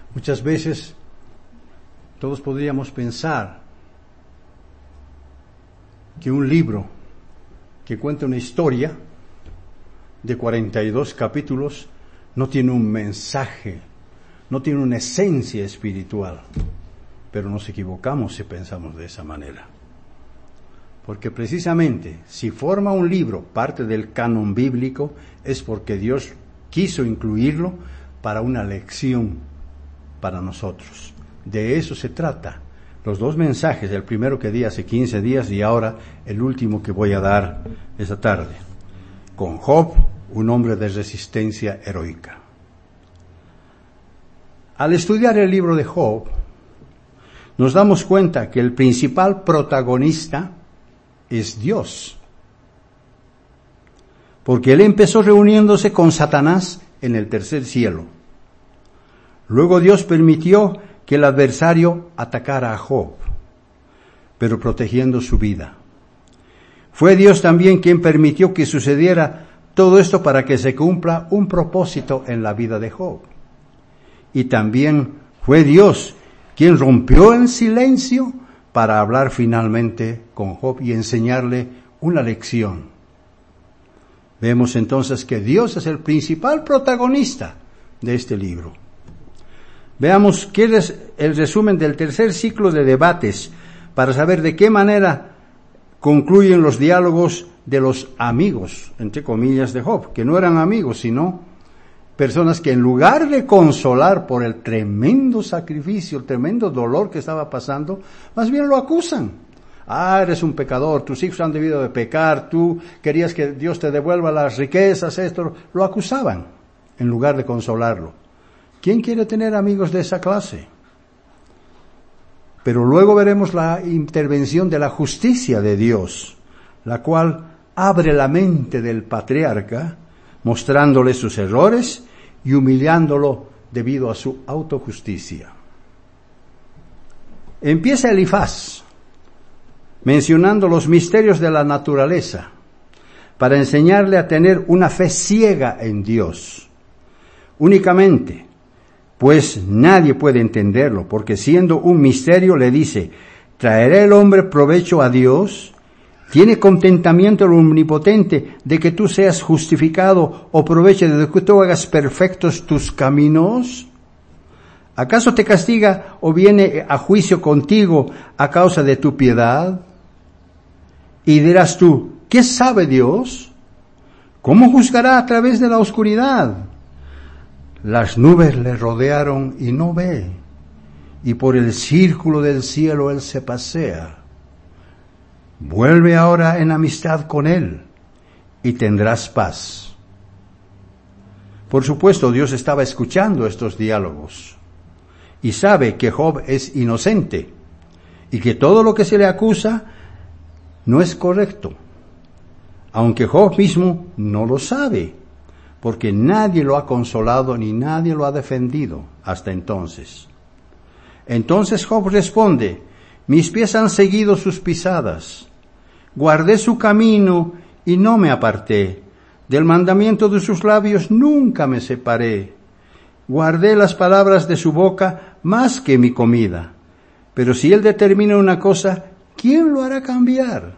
Muchas veces todos podríamos pensar que un libro que cuenta una historia de 42 capítulos no tiene un mensaje, no tiene una esencia espiritual. Pero nos equivocamos si pensamos de esa manera. Porque precisamente si forma un libro parte del canon bíblico es porque Dios quiso incluirlo para una lección para nosotros. De eso se trata. Los dos mensajes, el primero que di hace 15 días y ahora el último que voy a dar esta tarde. Con Job, un hombre de resistencia heroica. Al estudiar el libro de Job, nos damos cuenta que el principal protagonista es Dios. Porque él empezó reuniéndose con Satanás en el tercer cielo. Luego Dios permitió que el adversario atacara a Job, pero protegiendo su vida. Fue Dios también quien permitió que sucediera todo esto para que se cumpla un propósito en la vida de Job. Y también fue Dios quien rompió el silencio para hablar finalmente con Job y enseñarle una lección. Vemos entonces que Dios es el principal protagonista de este libro. Veamos qué es el resumen del tercer ciclo de debates para saber de qué manera concluyen los diálogos de los amigos, entre comillas, de Job, que no eran amigos, sino personas que en lugar de consolar por el tremendo sacrificio, el tremendo dolor que estaba pasando, más bien lo acusan. Eres un pecador, tus hijos han debido de pecar, tú querías que Dios te devuelva las riquezas, esto, lo acusaban en lugar de consolarlo. ¿Quién quiere tener amigos de esa clase? Pero luego veremos la intervención de la justicia de Dios, la cual abre la mente del patriarca, mostrándole sus errores y humillándolo debido a su autojusticia. Empieza Elifaz mencionando los misterios de la naturaleza para enseñarle a tener una fe ciega en Dios. Únicamente, pues nadie puede entenderlo, porque siendo un misterio le dice, ¿traerá el hombre provecho a Dios? ¿Tiene contentamiento el omnipotente de que tú seas justificado o proveche de que tú hagas perfectos tus caminos? ¿Acaso te castiga o viene a juicio contigo a causa de tu piedad? Y dirás tú, ¿qué sabe Dios? ¿Cómo juzgará a través de la oscuridad? Las nubes le rodearon y no ve, y por el círculo del cielo él se pasea. Vuelve ahora en amistad con él, y tendrás paz. Por supuesto, Dios estaba escuchando estos diálogos, y sabe que Job es inocente, y que todo lo que se le acusa no es correcto, aunque Job mismo no lo sabe, porque nadie lo ha consolado ni nadie lo ha defendido hasta entonces. Entonces Job responde, mis pies han seguido sus pisadas, guardé su camino y no me aparté, del mandamiento de sus labios nunca me separé, guardé las palabras de su boca más que mi comida, pero si él determina una cosa, ¿quién lo hará cambiar?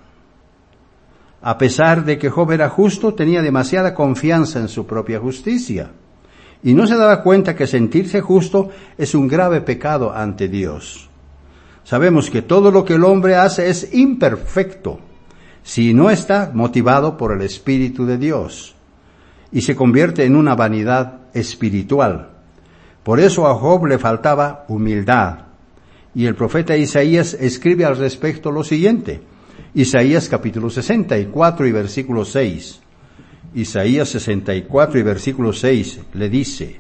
A pesar de que Job era justo, tenía demasiada confianza en su propia justicia, y no se daba cuenta que sentirse justo es un grave pecado ante Dios. Sabemos que todo lo que el hombre hace es imperfecto, si no está motivado por el Espíritu de Dios, y se convierte en una vanidad espiritual. Por eso a Job le faltaba humildad, y el profeta Isaías escribe al respecto lo siguiente, Isaías capítulo 64 y versículo 6. Isaías 64 y versículo 6 le dice,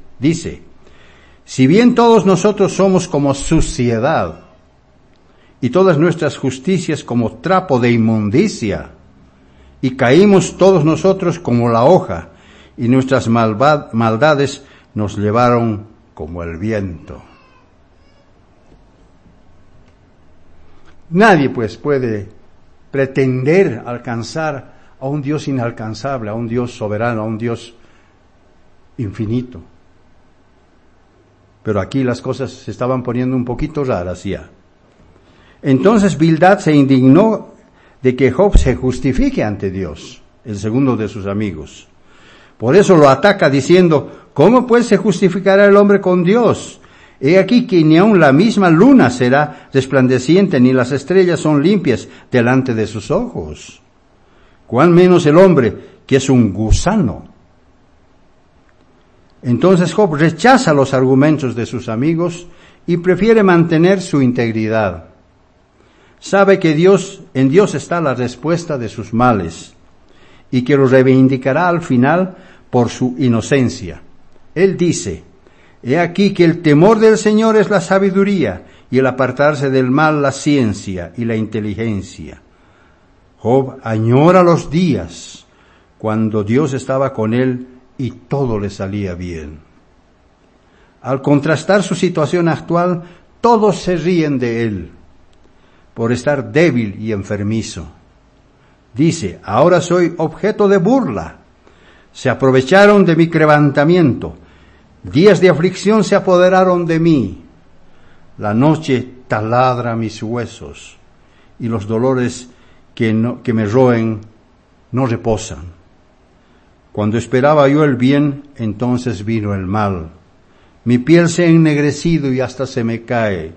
si bien todos nosotros somos como suciedad, y todas nuestras justicias como trapo de inmundicia, y caímos todos nosotros como la hoja, y nuestras maldades nos llevaron como el viento. Nadie pues puede pretender alcanzar a un Dios inalcanzable, a un Dios soberano, a un Dios infinito. Pero aquí las cosas se estaban poniendo un poquito raras ya. Entonces Bildad se indignó de que Job se justifique ante Dios, el segundo de sus amigos. Por eso lo ataca diciendo, ¿cómo pues se justificará el hombre con Dios? He aquí que ni aun la misma luna será resplandeciente, ni las estrellas son limpias delante de sus ojos. ¿Cuán menos el hombre, que es un gusano? Entonces Job rechaza los argumentos de sus amigos y prefiere mantener su integridad. Sabe que en Dios está la respuesta de sus males y que lo reivindicará al final por su inocencia. Él dice, he aquí que el temor del Señor es la sabiduría y el apartarse del mal la ciencia y la inteligencia. Job añora los días cuando Dios estaba con él y todo le salía bien. Al contrastar su situación actual, todos se ríen de él por estar débil y enfermizo. Dice, ahora soy objeto de burla. Se aprovecharon de mi quebrantamiento. Días de aflicción se apoderaron de mí. La noche taladra mis huesos y los dolores que me roen no reposan. Cuando esperaba yo el bien, entonces vino el mal. Mi piel se ha ennegrecido y hasta se me cae.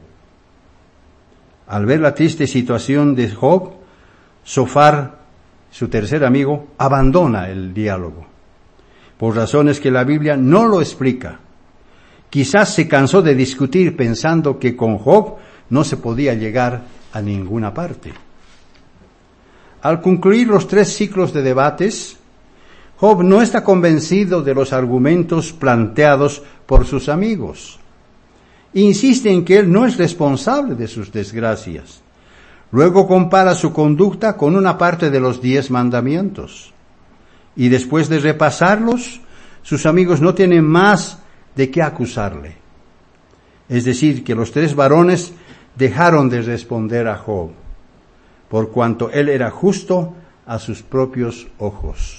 Al ver la triste situación de Job, Zofar, su tercer amigo, abandona el diálogo, por razones que la Biblia no lo explica. Quizás se cansó de discutir pensando que con Job no se podía llegar a ninguna parte. Al concluir los 3 ciclos de debates, Job no está convencido de los argumentos planteados por sus amigos. Insiste en que él no es responsable de sus desgracias. Luego compara su conducta con una parte de los 10 mandamientos. Y después de repasarlos, sus amigos no tienen más de qué acusarle. Es decir, que los 3 varones dejaron de responder a Job, por cuanto él era justo a sus propios ojos.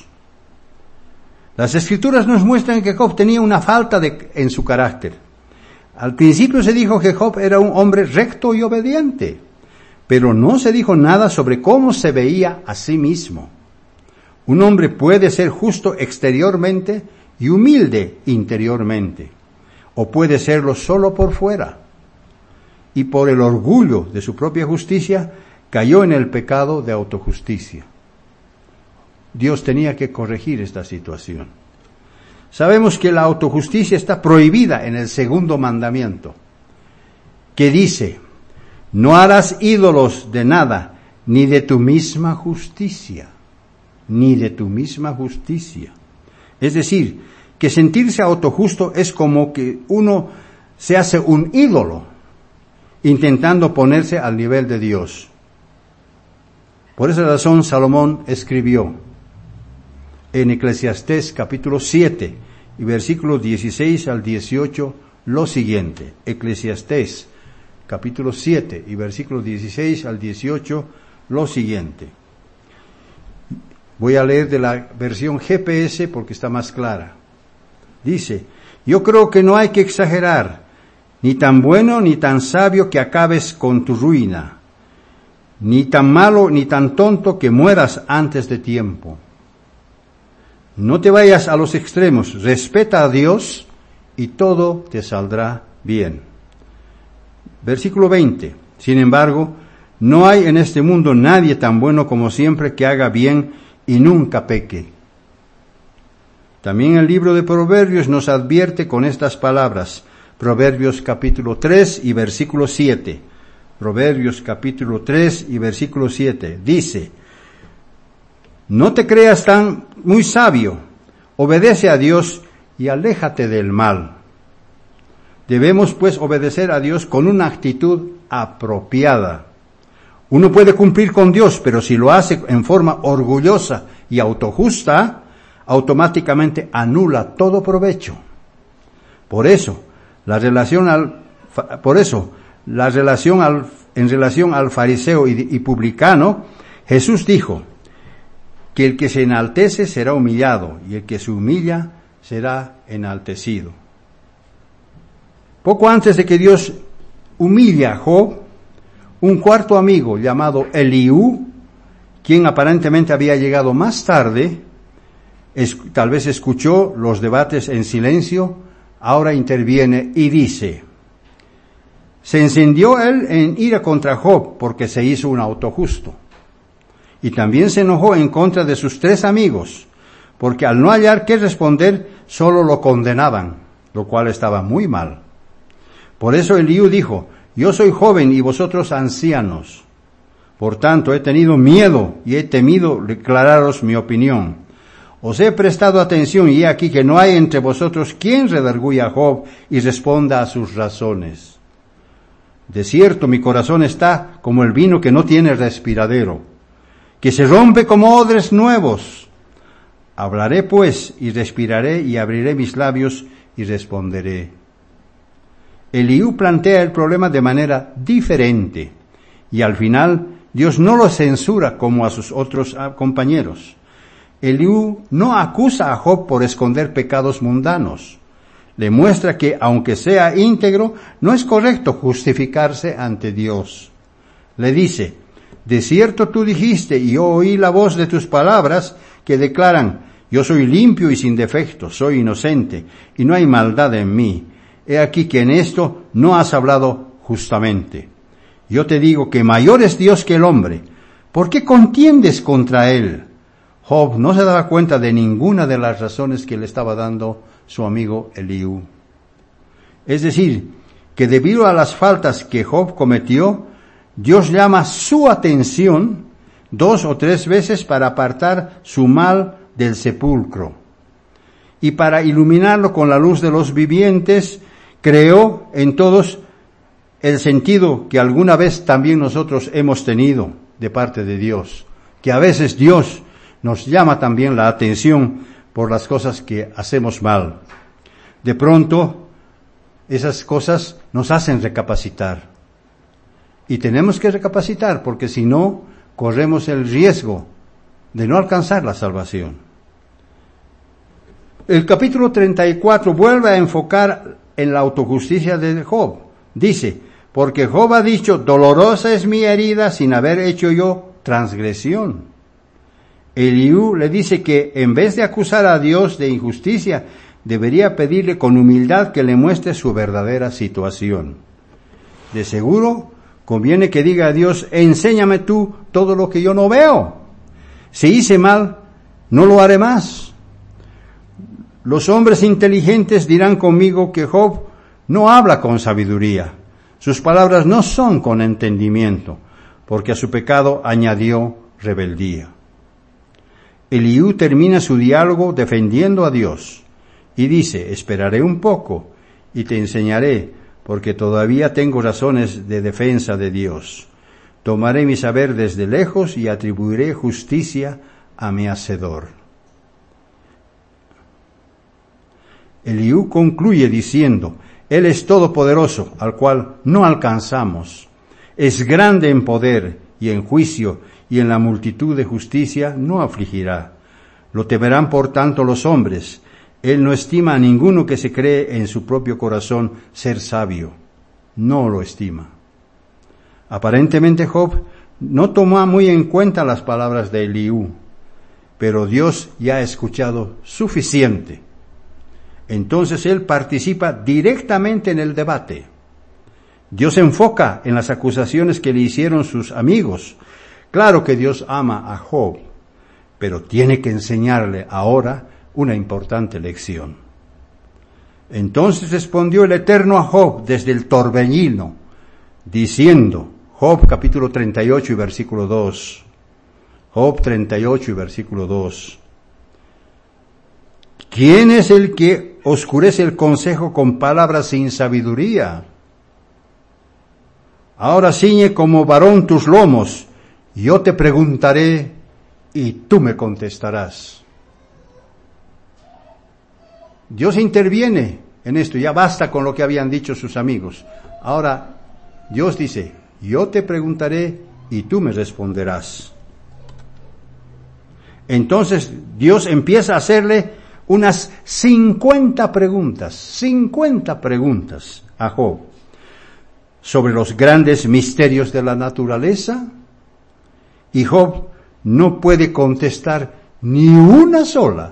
Las Escrituras nos muestran que Job tenía una falta en su carácter. Al principio se dijo que Job era un hombre recto y obediente, pero no se dijo nada sobre cómo se veía a sí mismo. Un hombre puede ser justo exteriormente y humilde interiormente, o puede serlo solo por fuera. Y por el orgullo de su propia justicia, cayó en el pecado de autojusticia. Dios tenía que corregir esta situación. Sabemos que la autojusticia está prohibida en el 2º mandamiento, que dice, no harás ídolos de nada, ni de tu misma justicia, ni de tu misma justicia. Es decir, que sentirse autojusto es como que uno se hace un ídolo, intentando ponerse al nivel de Dios. Por esa razón Salomón escribió en Eclesiastés capítulo 7 y versículos 16 al 18 lo siguiente. Eclesiastés capítulo 7 y versículos 16 al 18 lo siguiente. Voy a leer de la versión GPS porque está más clara. Dice, yo creo que no hay que exagerar, ni tan bueno ni tan sabio que acabes con tu ruina, ni tan malo ni tan tonto que mueras antes de tiempo. No te vayas a los extremos, respeta a Dios y todo te saldrá bien. Versículo 20. Sin embargo, no hay en este mundo nadie tan bueno como siempre que haga bien y nunca peque. También el libro de Proverbios nos advierte con estas palabras. Proverbios capítulo 3 y versículo 7. Proverbios capítulo 3 y versículo 7. Dice, no te creas tan muy sabio, obedece a Dios y aléjate del mal. Debemos pues obedecer a Dios con una actitud apropiada. Uno puede cumplir con Dios, pero si lo hace en forma orgullosa y autojusta, automáticamente anula todo provecho. Por eso, en relación al fariseo y publicano, Jesús dijo que el que se enaltece será humillado y el que se humilla será enaltecido. Poco antes de que Dios humilla a Job, un cuarto amigo llamado Eliú, quien aparentemente había llegado más tarde, tal vez escuchó los debates en silencio, ahora interviene y dice: se encendió él en ira contra Job porque se hizo un autojusto. Y también se enojó en contra de sus 3 amigos, porque al no hallar qué responder, solo lo condenaban, lo cual estaba muy mal. Por eso Eliú dijo: yo soy joven y vosotros ancianos. Por tanto, he tenido miedo y he temido declararos mi opinión. Os he prestado atención y he aquí que no hay entre vosotros quien redarguya a Job y responda a sus razones. De cierto, mi corazón está como el vino que no tiene respiradero, que se rompe como odres nuevos. Hablaré pues y respiraré y abriré mis labios y responderé. Eliú plantea el problema de manera diferente y al final Dios no lo censura como a sus otros compañeros. Eliú no acusa a Job por esconder pecados mundanos. Le muestra que, aunque sea íntegro, no es correcto justificarse ante Dios. Le dice: de cierto tú dijiste, y yo oí la voz de tus palabras, que declaran: yo soy limpio y sin defecto, soy inocente, y no hay maldad en mí. He aquí que en esto no has hablado justamente. Yo te digo que mayor es Dios que el hombre. ¿Por qué contiendes contra él? Job no se daba cuenta de ninguna de las razones que le estaba dando su amigo Eliú. Es decir, que debido a las faltas que Job cometió, Dios llama su atención 2 o 3 veces para apartar su mal del sepulcro. Y para iluminarlo con la luz de los vivientes, creó en todos el sentido que alguna vez también nosotros hemos tenido de parte de Dios, que a veces Dios nos llama también la atención por las cosas que hacemos mal. De pronto, esas cosas nos hacen recapacitar. Y tenemos que recapacitar, porque si no, corremos el riesgo de no alcanzar la salvación. El capítulo 34 vuelve a enfocar en la autojusticia de Job. Dice: porque Job ha dicho: dolorosa es mi herida sin haber hecho yo transgresión. Eliú le dice que en vez de acusar a Dios de injusticia, debería pedirle con humildad que le muestre su verdadera situación. De seguro, conviene que diga a Dios: enséñame tú todo lo que yo no veo. Si hice mal, no lo haré más. Los hombres inteligentes dirán conmigo que Job no habla con sabiduría. Sus palabras no son con entendimiento, porque a su pecado añadió rebeldía. Eliú termina su diálogo defendiendo a Dios y dice: esperaré un poco y te enseñaré, porque todavía tengo razones de defensa de Dios. Tomaré mi saber desde lejos y atribuiré justicia a mi hacedor. Eliú concluye diciendo: Él es todopoderoso, al cual no alcanzamos. Es grande en poder y en juicio, y en la multitud de justicia no afligirá. Lo temerán por tanto los hombres. Él no estima a ninguno que se cree en su propio corazón ser sabio. No lo estima. Aparentemente Job no tomó muy en cuenta las palabras de Eliú, pero Dios ya ha escuchado suficiente. Entonces él participa directamente en el debate. Dios se enfoca en las acusaciones que le hicieron sus amigos. Claro que Dios ama a Job, pero tiene que enseñarle ahora una importante lección. Entonces respondió el Eterno a Job desde el torbellino, diciendo, Job capítulo 38 y versículo 2, Job 38 y versículo 2, ¿quién es el que oscurece el consejo con palabras sin sabiduría? Ahora ciñe como varón tus lomos, yo te preguntaré y tú me contestarás. Dios interviene en esto, ya basta con lo que habían dicho sus amigos. Ahora Dios dice, yo te preguntaré y tú me responderás. Entonces Dios empieza a hacerle unas 50 preguntas a Job sobre los grandes misterios de la naturaleza, y Job no puede contestar ni una sola.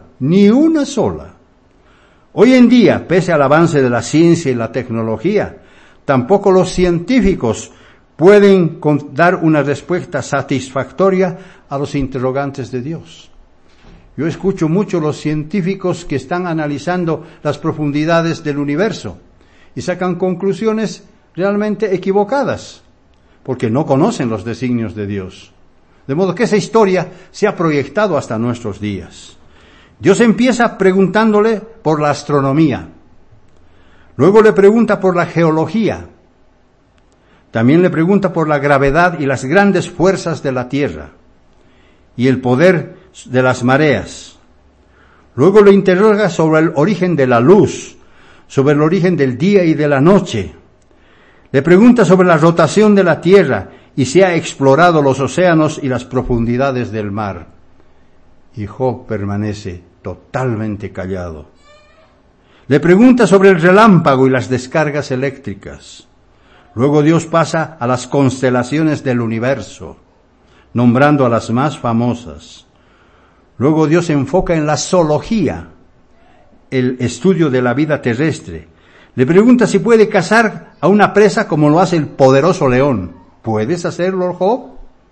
Hoy en día, pese al avance de la ciencia y la tecnología, tampoco los científicos pueden dar una respuesta satisfactoria a los interrogantes de Dios. Yo escucho mucho los científicos que están analizando las profundidades del universo y sacan conclusiones realmente equivocadas, porque no conocen los designios de Dios. De modo que esa historia se ha proyectado hasta nuestros días. Dios empieza preguntándole por la astronomía, luego le pregunta por la geología, también le pregunta por la gravedad y las grandes fuerzas de la tierra y el poder de las mareas. Luego le interroga sobre el origen de la luz, sobre el origen del día y de la noche. Le pregunta sobre la rotación de la tierra y si ha explorado los océanos y las profundidades del mar. Y Job permanece totalmente callado. Le pregunta sobre el relámpago y las descargas eléctricas. Luego Dios pasa a las constelaciones del universo, nombrando a las más famosas. Luego Dios se enfoca en la zoología, el estudio de la vida terrestre. Le pregunta si puede cazar a una presa como lo hace el poderoso león. ¿Puedes hacerlo, Job?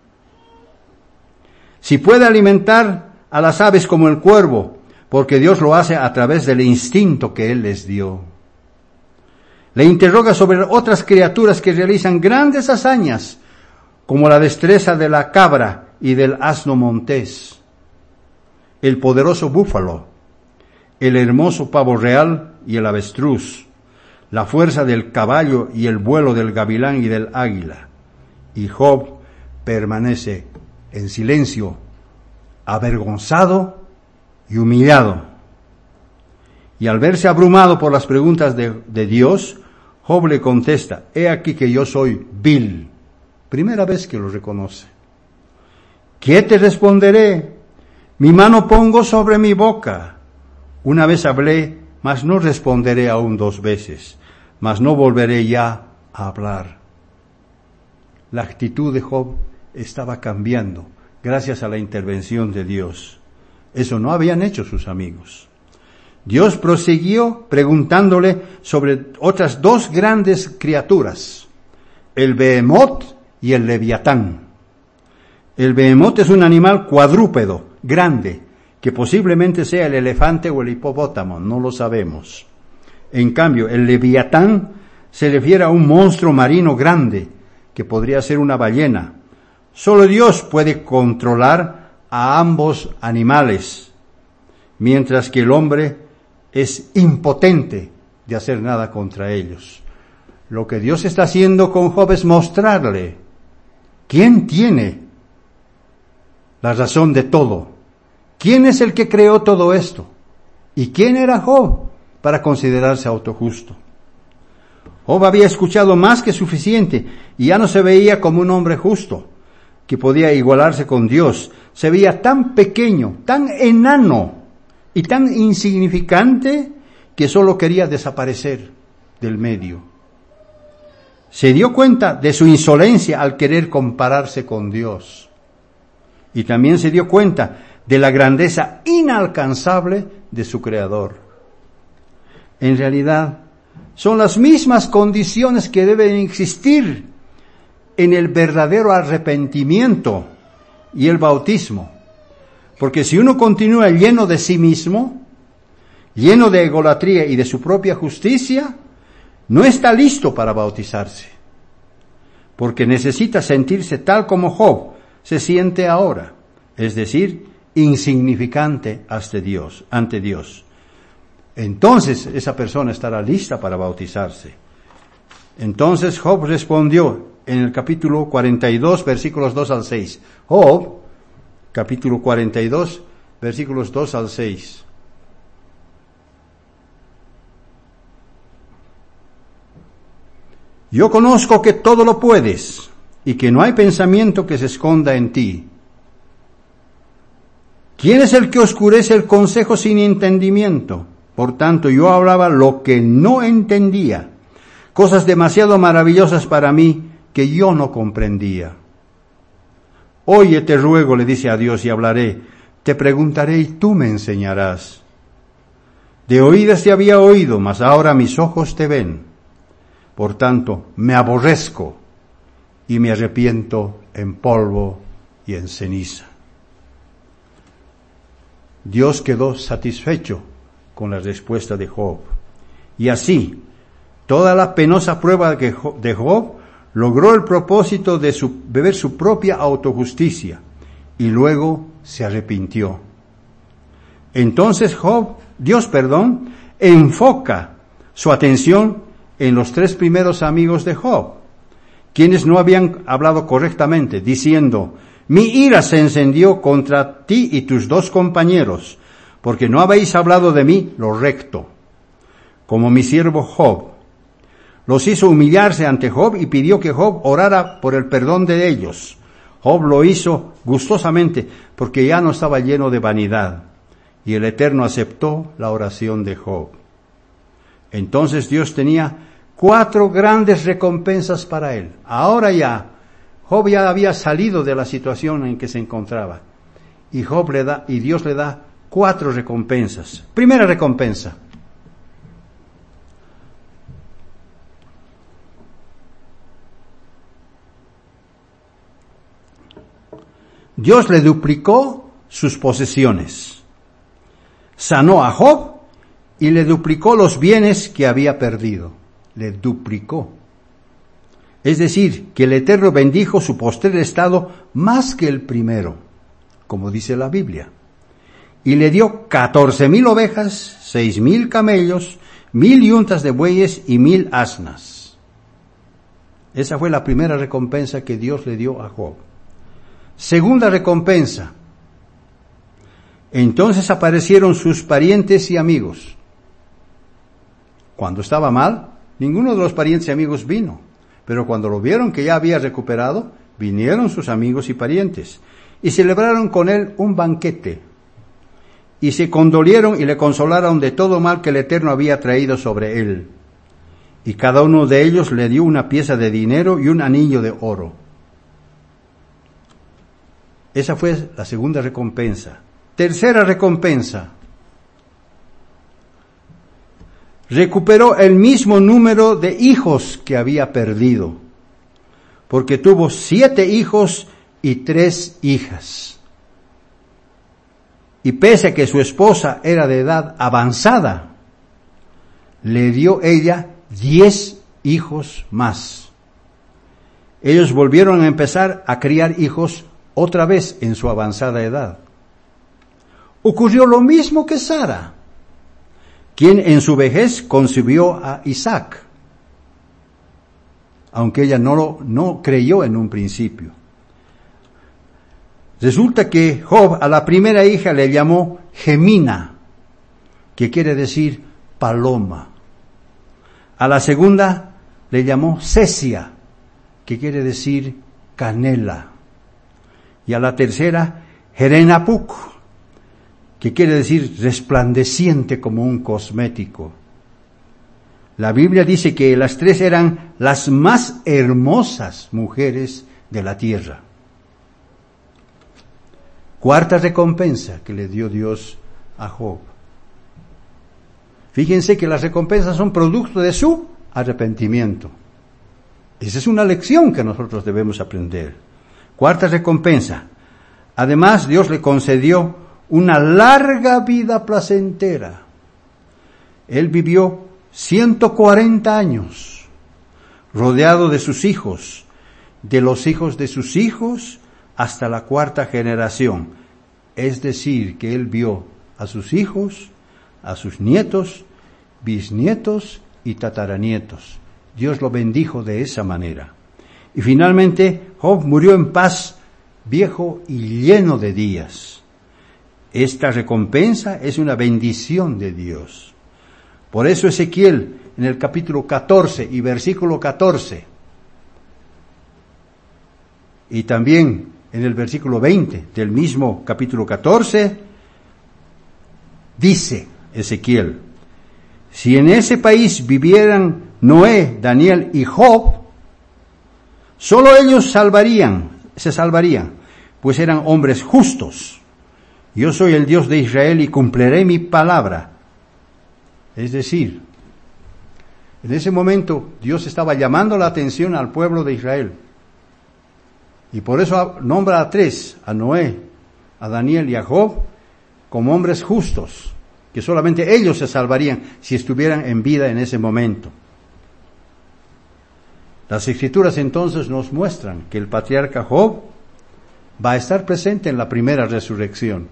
Si puede alimentar a las aves como el cuervo, porque Dios lo hace a través del instinto que Él les dio. Le interroga sobre otras criaturas que realizan grandes hazañas, como la destreza de la cabra y del asno montés, el poderoso búfalo, el hermoso pavo real y el avestruz, la fuerza del caballo y el vuelo del gavilán y del águila. Y Job permanece en silencio, avergonzado y humillado. Y al verse abrumado por las preguntas de Dios, Job le contesta: he aquí que yo soy vil. Primera vez que lo reconoce. ¿Qué te responderé? Mi mano pongo sobre mi boca. Una vez hablé, mas no responderé aún 2 veces, mas no volveré ya a hablar. La actitud de Job estaba cambiando gracias a la intervención de Dios. Eso no habían hecho sus amigos. Dios prosiguió preguntándole sobre otras 2 grandes criaturas, el Behemoth y el Leviatán. El Behemoth es un animal cuadrúpedo, grande, que posiblemente sea el elefante o el hipopótamo, no lo sabemos. En cambio, el Leviatán se refiere a un monstruo marino grande, que podría ser una ballena. Solo Dios puede controlar a ambos animales, mientras que el hombre es impotente de hacer nada contra ellos. Lo que Dios está haciendo con Job es mostrarle quién tiene la razón de todo, quién es el que creó todo esto y quién era Job para considerarse autojusto. Job había escuchado más que suficiente y ya no se veía como un hombre justo que podía igualarse con Dios. Se veía tan pequeño, tan enano y tan insignificante que solo quería desaparecer del medio. Se dio cuenta de su insolencia al querer compararse con Dios. Y también se dio cuenta de la grandeza inalcanzable de su Creador. En realidad, son las mismas condiciones que deben existir en el verdadero arrepentimiento y el bautismo. Porque si uno continúa lleno de sí mismo, lleno de egolatría y de su propia justicia, no está listo para bautizarse. Porque necesita sentirse tal como Job se siente ahora, es decir, insignificante ante Dios. Entonces esa persona estará lista para bautizarse. Entonces Job respondió en el capítulo 42, versículos 2 al 6. Job, capítulo 42, versículos 2 al 6. Yo conozco que todo lo puedes y que no hay pensamiento que se esconda en ti. ¿Quién es el que oscurece el consejo sin entendimiento? Por tanto, yo hablaba lo que no entendía, cosas demasiado maravillosas para mí que yo no comprendía. Oye, te ruego, le dice a Dios, y hablaré, te preguntaré y tú me enseñarás. De oídas te había oído, mas ahora mis ojos te ven. Por tanto, me aborrezco y me arrepiento en polvo y en ceniza. Dios quedó satisfecho con la respuesta de Job. Y así, toda la penosa prueba de Job logró el propósito de beber su propia autojusticia y luego se arrepintió. Entonces Dios enfoca su atención en los 3 primeros amigos de Job, quienes no habían hablado correctamente, diciendo, mi ira se encendió contra ti y tus 2 compañeros, porque no habéis hablado de mí lo recto, como mi siervo Job. Los hizo humillarse ante Job y pidió que Job orara por el perdón de ellos. Job lo hizo gustosamente porque ya no estaba lleno de vanidad, y el Eterno aceptó la oración de Job. Entonces Dios tenía 4 grandes recompensas para él. Ahora ya, Job ya había salido de la situación en que se encontraba. Y Dios le da 4 recompensas. Primera recompensa. Dios le duplicó sus posesiones. Sanó a Job y le duplicó los bienes que había perdido. Le duplicó. Es decir, que el Eterno bendijo su postrer estado más que el primero, como dice la Biblia. Y le dio 14,000 ovejas, 6,000 camellos, 1,000 yuntas de bueyes y 1,000 asnas. Esa fue la primera recompensa que Dios le dio a Job. Segunda recompensa. Entonces aparecieron sus parientes y amigos. Cuando estaba mal, ninguno de los parientes y amigos vino. Pero cuando lo vieron que ya había recuperado, vinieron sus amigos y parientes. Y celebraron con él un banquete. Y se condolieron y le consolaron de todo mal que el Eterno había traído sobre él. Y cada uno de ellos le dio una pieza de dinero y un anillo de oro. Esa fue la segunda recompensa. Tercera recompensa. Recuperó el mismo número de hijos que había perdido, porque tuvo 7 hijos y 3 hijas. Y pese a que su esposa era de edad avanzada, le dio ella 10 hijos más. Ellos volvieron a empezar a criar hijos otra vez en su avanzada edad. Ocurrió lo mismo que Sara, quien en su vejez concibió a Isaac, aunque ella no creyó en un principio. Resulta que Job a la primera hija le llamó Gemina, que quiere decir paloma. A la segunda le llamó Cesia, que quiere decir canela. Y a la tercera, Jerenapuc, que quiere decir resplandeciente como un cosmético. La Biblia dice que las 3 eran las más hermosas mujeres de la tierra. Cuarta recompensa que le dio Dios a Job. Fíjense que las recompensas son producto de su arrepentimiento. Esa es una lección que nosotros debemos aprender. Cuarta recompensa. Además, Dios le concedió una larga vida placentera. Él vivió 140 años, rodeado de sus hijos, de los hijos de sus hijos, hasta la 4ª generación. Es decir, que él vio a sus hijos, a sus nietos, bisnietos y tataranietos. Dios lo bendijo de esa manera. Y finalmente, Job murió en paz, viejo y lleno de días. Esta recompensa es una bendición de Dios. Por eso Ezequiel, en el capítulo 14 y versículo 14, y también en el versículo 20 del mismo capítulo 14, Dice Ezequiel, si en ese país vivieran Noé, Daniel y Job, solo ellos se salvarían, pues eran hombres justos. Yo soy el Dios de Israel y cumpliré mi palabra. Es decir, en ese momento Dios estaba llamando la atención al pueblo de Israel. Y por eso nombra a tres, a Noé, a Daniel y a Job, como hombres justos, que solamente ellos se salvarían si estuvieran en vida en ese momento. Las Escrituras entonces nos muestran que el patriarca Job va a estar presente en la primera resurrección.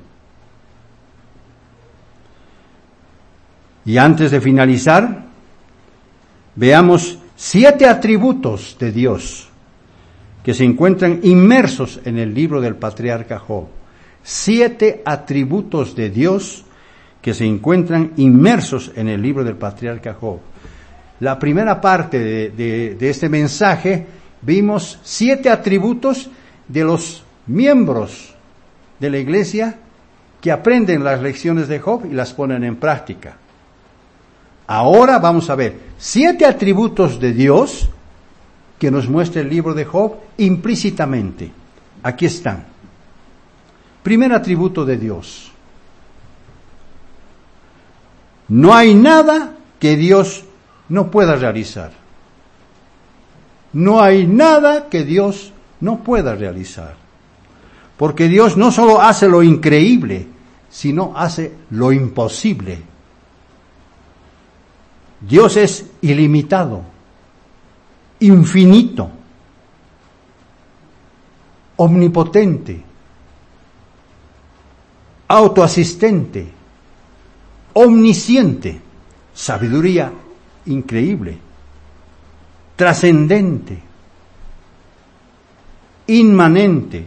Y antes de finalizar, veamos 7 atributos de Dios que se encuentran inmersos en el libro del patriarca Job. 7 atributos de Dios que se encuentran inmersos en el libro del patriarca Job. La primera parte de este mensaje vimos 7 atributos de los miembros de la iglesia que aprenden las lecciones de Job y las ponen en práctica. Ahora vamos a ver 7 atributos de Dios que nos muestra el libro de Job implícitamente. Aquí están. Primer atributo de Dios. No hay nada que Dios no pueda realizar. No hay nada que Dios no pueda realizar. Porque Dios no solo hace lo increíble, sino hace lo imposible. Dios es ilimitado, infinito, omnipotente, autoasistente, omnisciente, sabiduría increíble, trascendente, inmanente,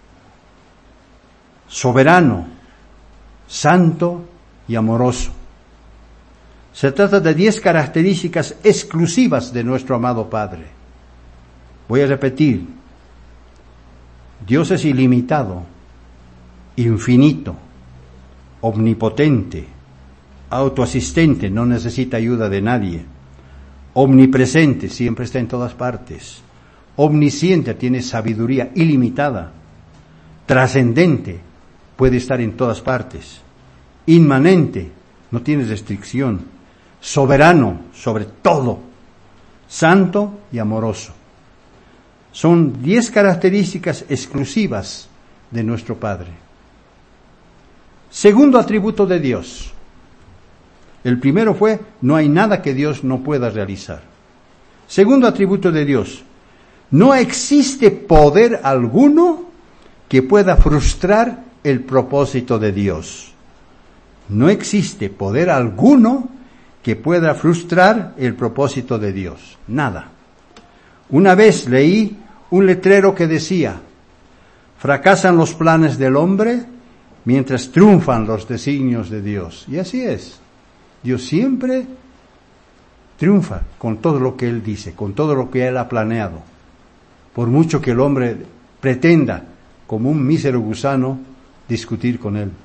soberano, santo y amoroso. Se trata de 10 características exclusivas de nuestro amado Padre. Voy a repetir. Dios es ilimitado, infinito, omnipotente, autoasistente, no necesita ayuda de nadie, omnipresente, siempre está en todas partes, omnisciente, tiene sabiduría ilimitada, trascendente, puede estar en todas partes, inmanente, no tiene restricción, soberano sobre todo, santo y amoroso. Son 10 características exclusivas de nuestro Padre. Segundo atributo de Dios. El primero fue, no hay nada que Dios no pueda realizar. Segundo atributo de Dios, no existe poder alguno que pueda frustrar el propósito de Dios. No existe poder alguno que pueda frustrar el propósito de Dios. Nada. Una vez leí un letrero que decía, fracasan los planes del hombre mientras triunfan los designios de Dios. Y así es. Dios siempre triunfa con todo lo que Él dice, con todo lo que Él ha planeado. Por mucho que el hombre pretenda, como un mísero gusano, discutir con Él.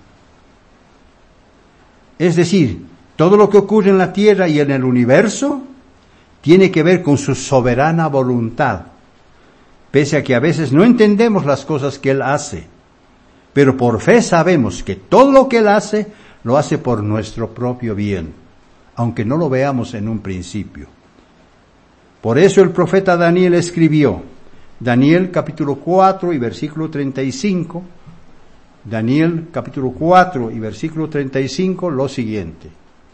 Es decir, todo lo que ocurre en la tierra y en el universo tiene que ver con su soberana voluntad, pese a que a veces no entendemos las cosas que Él hace, pero por fe sabemos que todo lo que Él hace, lo hace por nuestro propio bien, aunque no lo veamos en un principio. Por eso el profeta Daniel escribió, Daniel capítulo 4 y versículo 35, Daniel capítulo 4 y versículo 35, lo siguiente.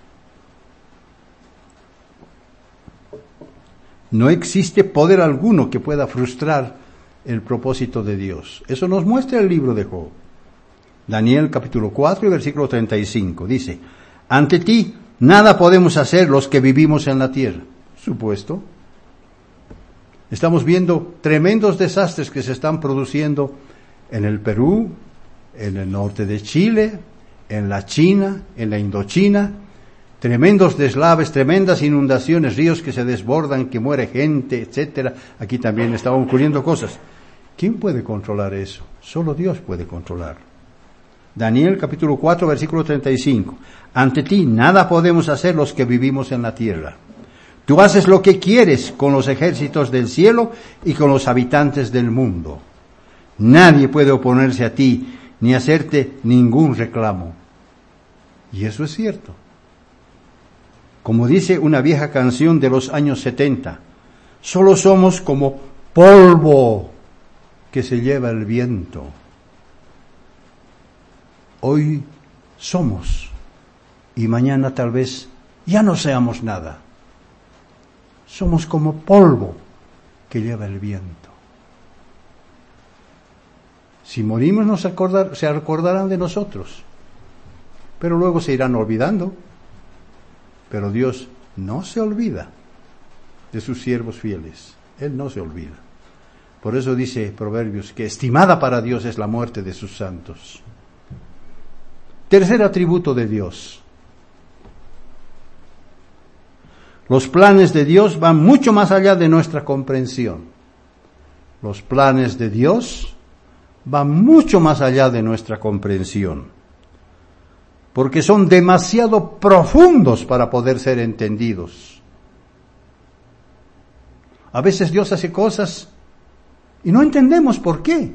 No existe poder alguno que pueda frustrar el propósito de Dios. Eso nos muestra el libro de Job. Daniel capítulo 4 y versículo 35 dice, ante ti nada podemos hacer los que vivimos en la tierra. Supuesto. Estamos viendo tremendos desastres que se están produciendo en el Perú, en el norte de Chile, en la China, en la Indochina, tremendos deslaves, tremendas inundaciones, ríos que se desbordan, que muere gente, etcétera. Aquí también estaban ocurriendo cosas. ¿Quién puede controlar eso? Solo Dios puede controlar. Daniel capítulo 4, versículo 35. Ante ti nada podemos hacer los que vivimos en la tierra. Tú haces lo que quieres con los ejércitos del cielo y con los habitantes del mundo. Nadie puede oponerse a ti ni hacerte ningún reclamo. Y eso es cierto. Como dice una vieja canción de los años 70, solo somos como polvo que se lleva el viento. Hoy somos y mañana tal vez ya no seamos nada. Somos como polvo que lleva el viento. Si morimos se acordarán de nosotros, pero luego se irán olvidando. Pero Dios no se olvida de sus siervos fieles. Él no se olvida. Por eso dice Proverbios que estimada para Dios es la muerte de sus santos. Tercer atributo de Dios. Los planes de Dios van mucho más allá de nuestra comprensión. Los planes de Dios van mucho más allá de nuestra comprensión. Porque son demasiado profundos para poder ser entendidos. A veces Dios hace cosas y no entendemos por qué.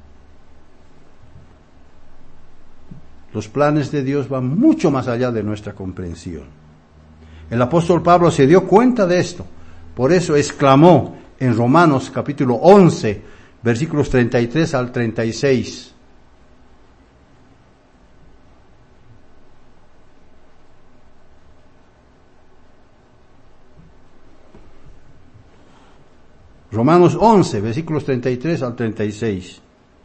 Los planes de Dios van mucho más allá de nuestra comprensión. El apóstol Pablo se dio cuenta de esto. Por eso exclamó en Romanos capítulo 11, versículos 33 al 36. Romanos 11, versículos 33 al 36.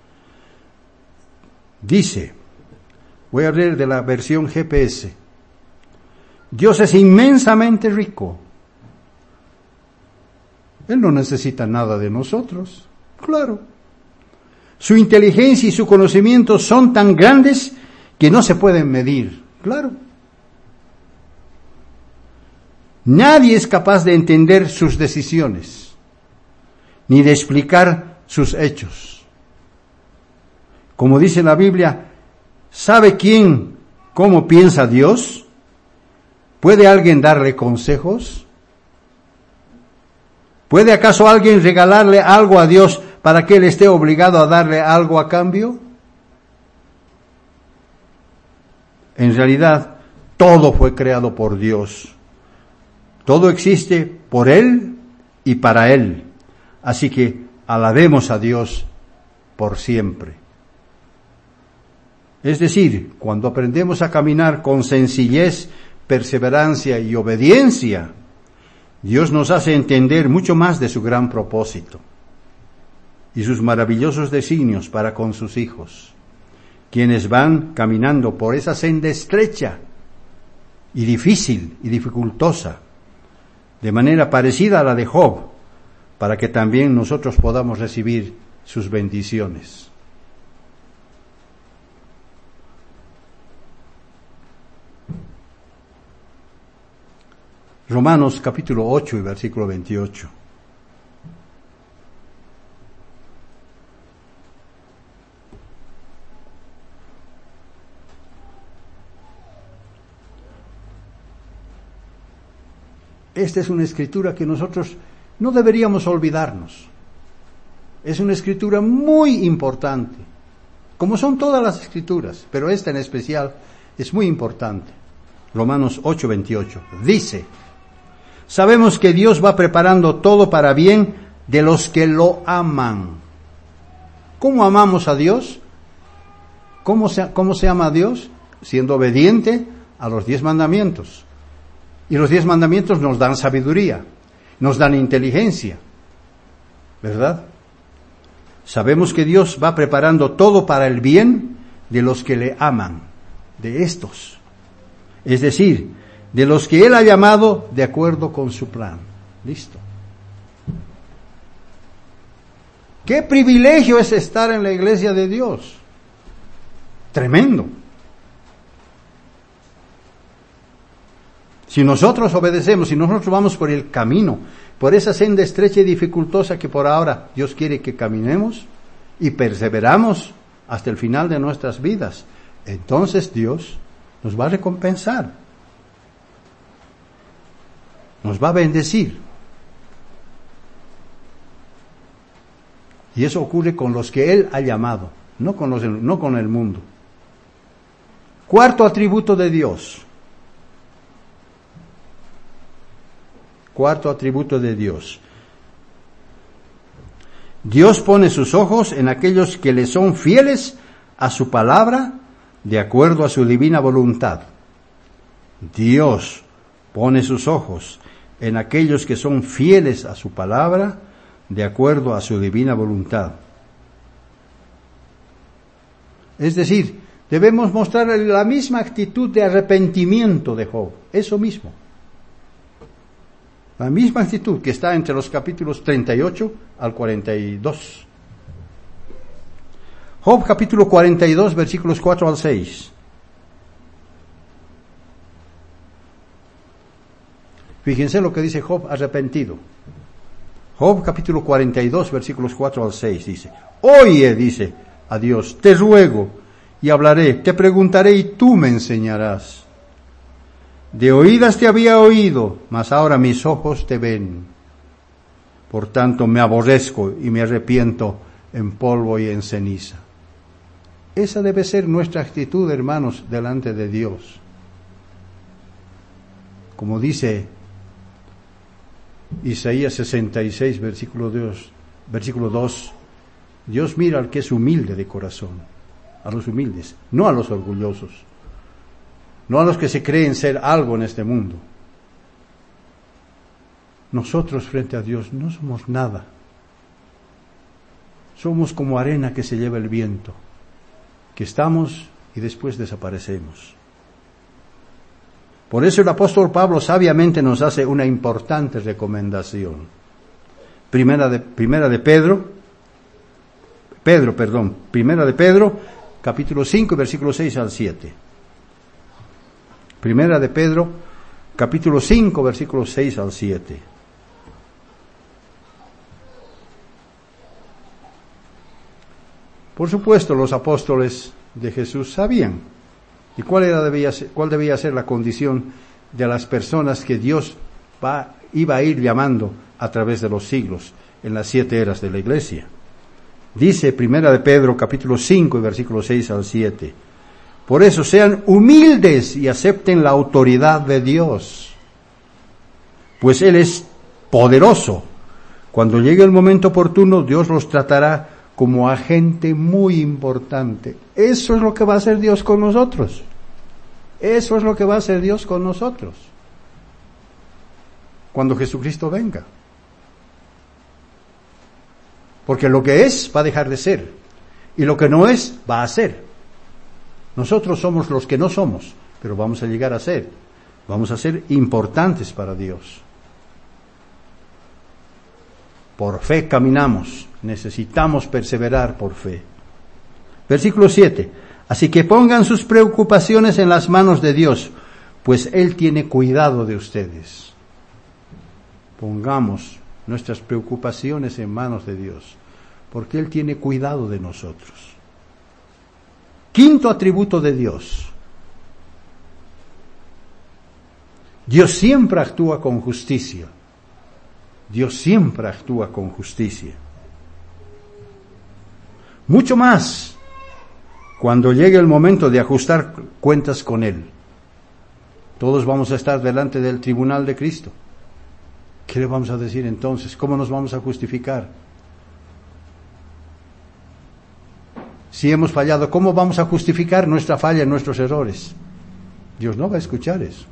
Dice, voy a leer de la versión GPS. Dios es inmensamente rico. Él no necesita nada de nosotros. Claro. Su inteligencia y su conocimiento son tan grandes que no se pueden medir. Claro. Nadie es capaz de entender sus decisiones, ni de explicar sus hechos. Como dice la Biblia, ¿sabe quién cómo piensa Dios? ¿Puede alguien darle consejos? ¿Puede acaso alguien regalarle algo a Dios para que Él esté obligado a darle algo a cambio? En realidad, todo fue creado por Dios. Todo existe por Él y para Él. Así que alabemos a Dios por siempre. Es decir, cuando aprendemos a caminar con sencillez, perseverancia y obediencia, Dios nos hace entender mucho más de su gran propósito y sus maravillosos designios para con sus hijos, quienes van caminando por esa senda estrecha y difícil y dificultosa, de manera parecida a la de Job, para que también nosotros podamos recibir sus bendiciones. Romanos capítulo 8 y versículo 28. Esta es una escritura que nosotros no deberíamos olvidarnos. Es una escritura muy importante, como son todas las escrituras, pero esta en especial es muy importante. Romanos 8:28 dice, sabemos que Dios va preparando todo para bien de los que lo aman. ¿Cómo amamos a Dios? ¿Cómo se ama a Dios? Siendo obediente a los 10 mandamientos. Y los 10 mandamientos nos dan sabiduría, nos dan inteligencia, ¿verdad? Sabemos que Dios va preparando todo para el bien de los que le aman, de estos. Es decir, de los que Él ha llamado de acuerdo con su plan. Listo. ¡Qué privilegio es estar en la iglesia de Dios! Tremendo. Si nosotros obedecemos, si nosotros vamos por el camino, por esa senda estrecha y dificultosa que por ahora Dios quiere que caminemos y perseveramos hasta el final de nuestras vidas, entonces Dios nos va a recompensar, nos va a bendecir. Y eso ocurre con los que Él ha llamado, no con el mundo. Cuarto atributo de Dios. Cuarto atributo de Dios. Dios pone sus ojos en aquellos que le son fieles a su palabra de acuerdo a su divina voluntad. Dios pone sus ojos en aquellos que son fieles a su palabra de acuerdo a su divina voluntad. Es decir, debemos mostrar la misma actitud de arrepentimiento de Job, eso mismo. La misma actitud que está entre los capítulos 38 al 42. Job capítulo 42, versículos 4 al 6. Fíjense lo que dice Job arrepentido. Job capítulo 42, versículos 4 al 6 dice: Oye, dice a Dios, te ruego y hablaré, te preguntaré y tú me enseñarás. De oídas te había oído, mas ahora mis ojos te ven. Por tanto me aborrezco y me arrepiento en polvo y en ceniza. Esa debe ser nuestra actitud, hermanos, delante de Dios. Como dice Isaías 66, versículo 2, Dios mira al que es humilde de corazón, a los humildes, no a los orgullosos, no a los que se creen ser algo en este mundo. Nosotros frente a Dios no somos nada. Somos como arena que se lleva el viento, que estamos y después desaparecemos. Por eso el apóstol Pablo sabiamente nos hace una importante recomendación. Primera de Pedro, capítulo 5, versículos 6 al 7. Primera de Pedro, capítulo 5, versículos 6 al 7. Por supuesto, los apóstoles de Jesús sabían y cuál debía ser la condición de las personas que Dios iba a ir llamando a través de los siglos en las 7 eras de la iglesia. Dice Primera de Pedro, capítulo 5, y versículos 6 al 7. Por eso sean humildes y acepten la autoridad de Dios, pues Él es poderoso. Cuando llegue el momento oportuno, Dios los tratará como a gente muy importante. Eso es lo que va a hacer Dios con nosotros. Eso es lo que va a hacer Dios con nosotros cuando Jesucristo venga. Porque lo que es va a dejar de ser y lo que no es va a ser. Nosotros somos los que no somos, pero vamos a llegar a ser. Vamos a ser importantes para Dios. Por fe caminamos, necesitamos perseverar por fe. Versículo 7. Así que pongan sus preocupaciones en las manos de Dios, pues Él tiene cuidado de ustedes. Pongamos nuestras preocupaciones en manos de Dios, porque Él tiene cuidado de nosotros. Quinto atributo de Dios. Dios siempre actúa con justicia. Dios siempre actúa con justicia. Mucho más cuando llegue el momento de ajustar cuentas con Él. Todos vamos a estar delante del tribunal de Cristo. ¿Qué le vamos a decir entonces? ¿Cómo nos vamos a justificar? Si hemos fallado, ¿cómo vamos a justificar nuestra falla, nuestros errores? Dios no va a escuchar eso.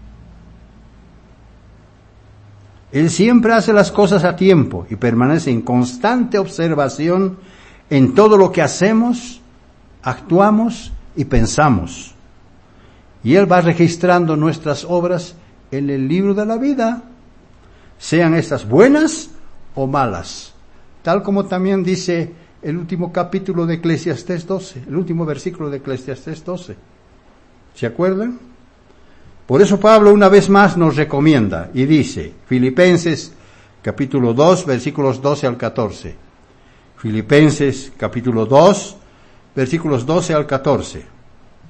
Él siempre hace las cosas a tiempo y permanece en constante observación en todo lo que hacemos, actuamos y pensamos. Y Él va registrando nuestras obras en el libro de la vida, sean estas buenas o malas, tal como también dice el último capítulo de Eclesiastés 12, el último versículo de Eclesiastés 12. ¿Se acuerdan? Por eso Pablo una vez más nos recomienda y dice, Filipenses capítulo 2, versículos 12 al 14. Filipenses capítulo 2, versículos 12 al 14.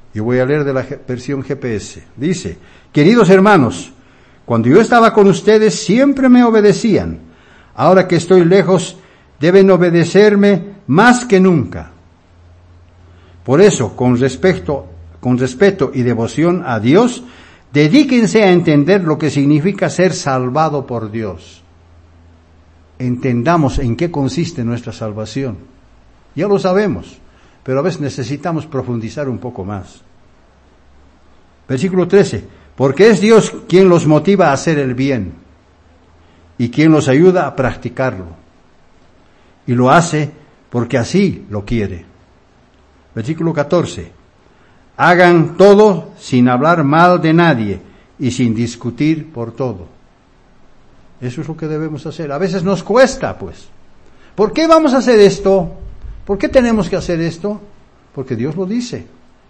Yo voy a leer de la versión GPS. Dice: queridos hermanos, cuando yo estaba con ustedes siempre me obedecían. Ahora que estoy lejos, deben obedecerme más que nunca. Por eso, con respeto y devoción a Dios, dedíquense a entender lo que significa ser salvado por Dios. Entendamos en qué consiste nuestra salvación. Ya lo sabemos, pero a veces necesitamos profundizar un poco más. Versículo 13. Porque es Dios quien los motiva a hacer el bien y quien los ayuda a practicarlo. Y lo hace porque así lo quiere. Versículo 14. Hagan todo sin hablar mal de nadie y sin discutir por todo. Eso es lo que debemos hacer. A veces nos cuesta, pues. ¿Por qué vamos a hacer esto? ¿Por qué tenemos que hacer esto? Porque Dios lo dice.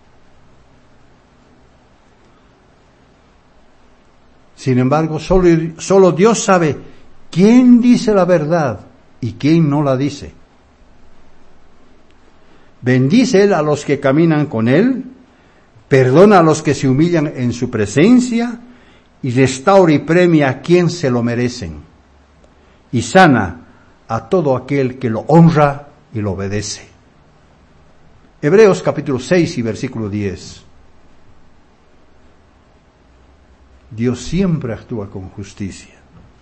Sin embargo, solo Dios sabe quién dice la verdad y quién no la dice. Bendice Él a los que caminan con Él, perdona a los que se humillan en su presencia, y restaura y premia a quien se lo merecen, y sana a todo aquel que lo honra y lo obedece. Hebreos capítulo 6 y versículo 10. Dios siempre actúa con justicia.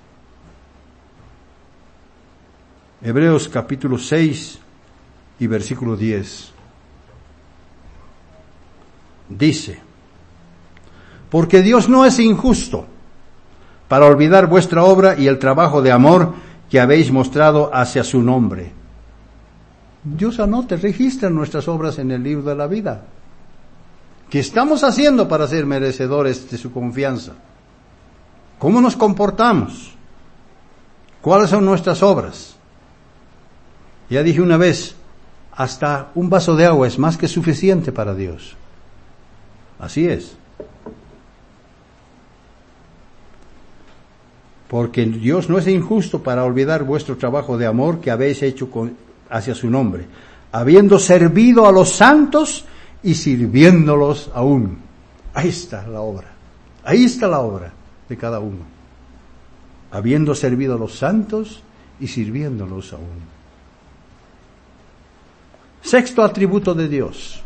Hebreos capítulo 6 y versículo 10. Dice: porque Dios no es injusto para olvidar vuestra obra y el trabajo de amor que habéis mostrado hacia su nombre. Dios anota, registra nuestras obras en el libro de la vida. ¿Qué estamos haciendo para ser merecedores de su confianza? ¿Cómo nos comportamos? ¿Cuáles son nuestras obras? Ya dije una vez, hasta un vaso de agua es más que suficiente para Dios. Así es. Porque Dios no es injusto para olvidar vuestro trabajo de amor que habéis hecho hacia su nombre, habiendo servido a los santos y sirviéndolos aún. Ahí está la obra. Ahí está la obra de cada uno. Habiendo servido a los santos y sirviéndolos aún. Sexto atributo de Dios.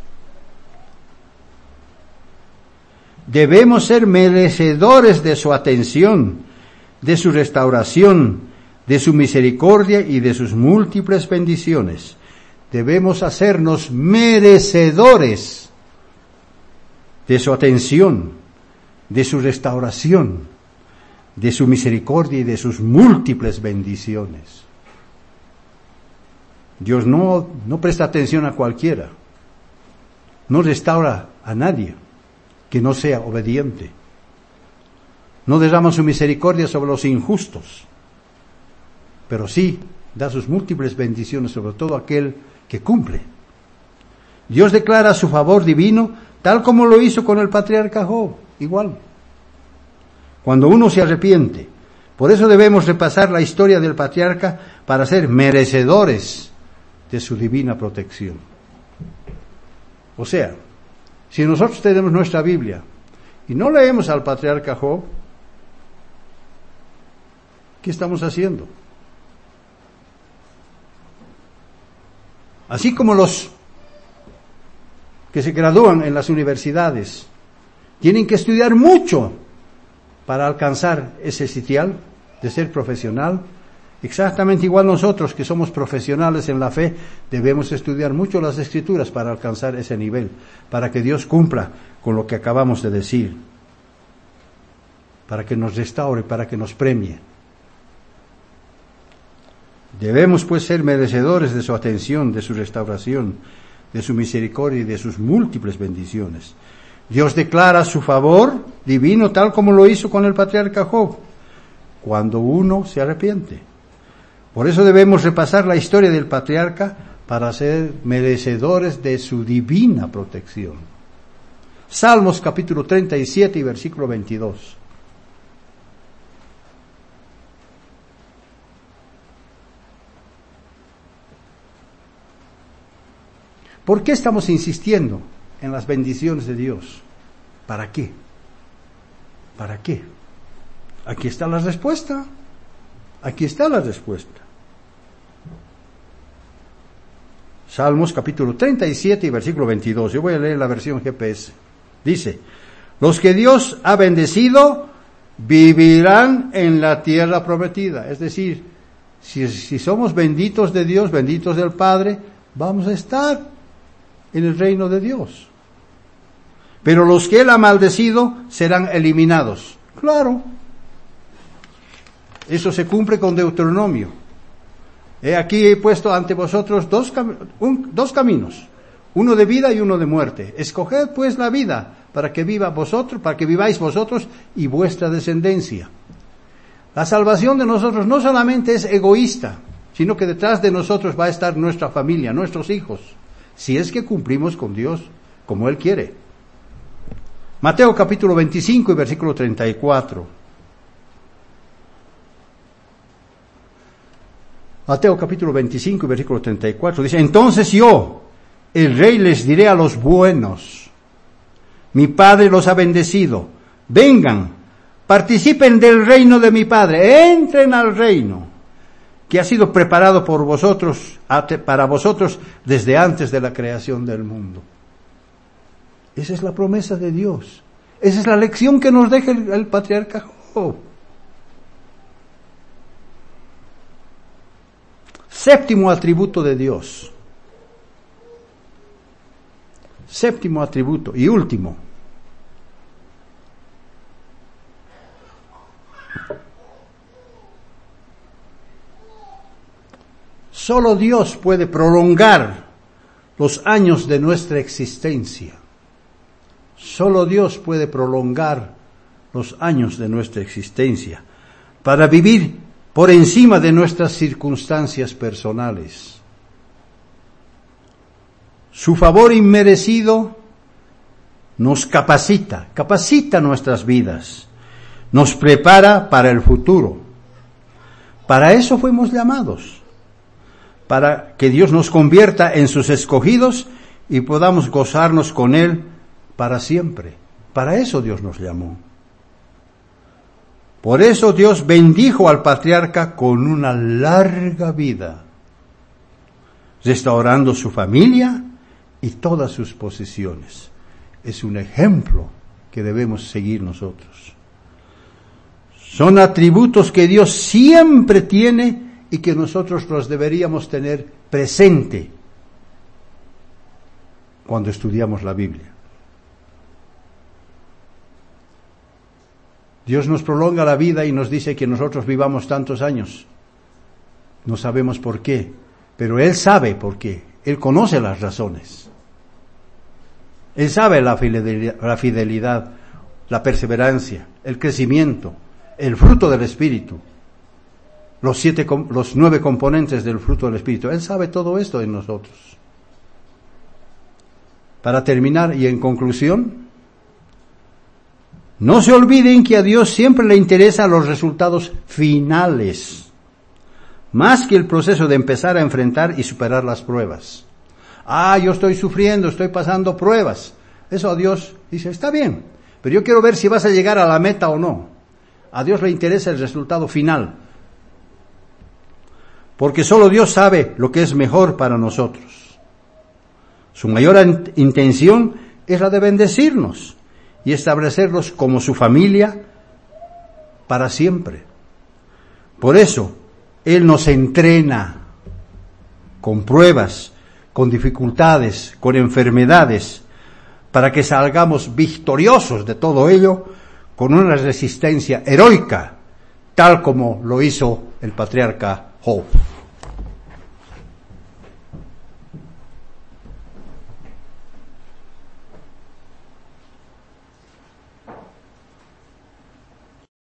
Debemos ser merecedores de su atención, de su restauración, de su misericordia y de sus múltiples bendiciones. Debemos hacernos merecedores de su atención, de su restauración, de su misericordia y de sus múltiples bendiciones. Dios no presta atención a cualquiera, no restaura a nadie que no sea obediente. No derrama su misericordia sobre los injustos, pero sí da sus múltiples bendiciones sobre todo aquel que cumple. Dios declara su favor divino tal como lo hizo con el patriarca Job, igual. Cuando uno se arrepiente. Por eso debemos repasar la historia del patriarca para ser merecedores de su divina protección. O sea, si nosotros tenemos nuestra Biblia y no leemos al patriarca Job, ¿qué estamos haciendo? Así como los que se gradúan en las universidades tienen que estudiar mucho para alcanzar ese sitial de ser profesional, exactamente igual nosotros que somos profesionales en la fe debemos estudiar mucho las Escrituras para alcanzar ese nivel, para que Dios cumpla con lo que acabamos de decir, para que nos restaure, para que nos premie. Debemos pues ser merecedores de su atención, de su restauración, de su misericordia y de sus múltiples bendiciones. Dios declara su favor divino tal como lo hizo con el patriarca Job, cuando uno se arrepiente. Por eso debemos repasar la historia del patriarca para ser merecedores de su divina protección. Salmos capítulo 37 y versículo 22. ¿Por qué estamos insistiendo en las bendiciones de Dios. ¿Para qué? ¿Para qué? Aquí está la respuesta. Aquí está la respuesta. Salmos capítulo 37 y versículo 22. Yo voy a leer la versión GPS. Dice: los que Dios ha bendecido vivirán en la tierra prometida. Es decir, si somos benditos de Dios, benditos del Padre, vamos a estar en el reino de Dios. Pero los que Él ha maldecido serán eliminados. Claro. Eso se cumple con Deuteronomio. Aquí he puesto ante vosotros dos caminos, uno de vida y uno de muerte. Escoged pues la vida para que viváis vosotros y vuestra descendencia. La salvación de nosotros no solamente es egoísta, sino que detrás de nosotros va a estar nuestra familia, nuestros hijos, si es que cumplimos con Dios como Él quiere. Mateo capítulo 25 y versículo 34. Mateo capítulo 25 y versículo 34 dice: entonces yo, el rey, les diré a los buenos: mi Padre los ha bendecido, vengan, participen del reino de mi Padre, entren al reino que ha sido preparado por vosotros, para vosotros desde antes de la creación del mundo. Esa es la promesa de Dios. Esa es la lección que nos deja el patriarca Job. Séptimo atributo de Dios. Séptimo atributo y último. Solo Dios puede prolongar los años de nuestra existencia. Solo Dios puede prolongar los años de nuestra existencia para vivir por encima de nuestras circunstancias personales. Su favor inmerecido nos capacita nuestras vidas, nos prepara para el futuro. Para eso fuimos llamados, para que Dios nos convierta en sus escogidos y podamos gozarnos con Él para siempre. Para eso Dios nos llamó. Por eso Dios bendijo al patriarca con una larga vida, restaurando su familia y todas sus posesiones. Es un ejemplo que debemos seguir nosotros. Son atributos que Dios siempre tiene y que nosotros los deberíamos tener presente cuando estudiamos la Biblia. Dios nos prolonga la vida y nos dice que nosotros vivamos tantos años. No sabemos por qué, pero Él sabe por qué. Él conoce las razones. Él sabe la fidelidad, la perseverancia, el crecimiento, el fruto del Espíritu, los 9 componentes del fruto del Espíritu. Él sabe todo esto en nosotros. Para terminar y en conclusión, no se olviden que a Dios siempre le interesan los resultados finales, más que el proceso de empezar a enfrentar y superar las pruebas. Yo estoy sufriendo, estoy pasando pruebas. Eso a Dios dice, está bien, pero yo quiero ver si vas a llegar a la meta o no. A Dios le interesa el resultado final, porque solo Dios sabe lo que es mejor para nosotros. Su mayor intención es la de bendecirnos y establecerlos como su familia para siempre. Por eso, Él nos entrena con pruebas, con dificultades, con enfermedades, para que salgamos victoriosos de todo ello con una resistencia heroica, tal como lo hizo el patriarca Job.